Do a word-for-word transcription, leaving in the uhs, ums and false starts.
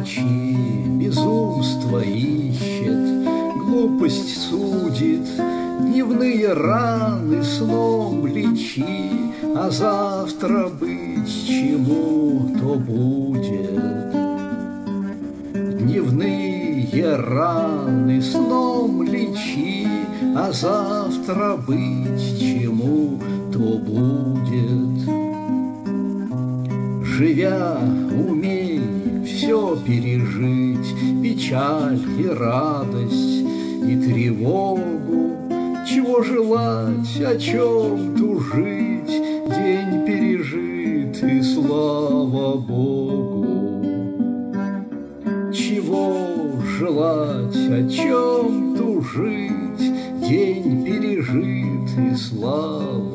ночи безумство ищет, глупость судит, дневные раны сном лечи, а завтра быть чему, то будет. Дневные раны сном лечи, а завтра быть чему, то будет. Живя, умей все пережить, печаль и радость, и тревогу. Чего желать, о чем тужить, день пережит, и слава Богу. Чего желать, о чем тужить, день пережит, и слава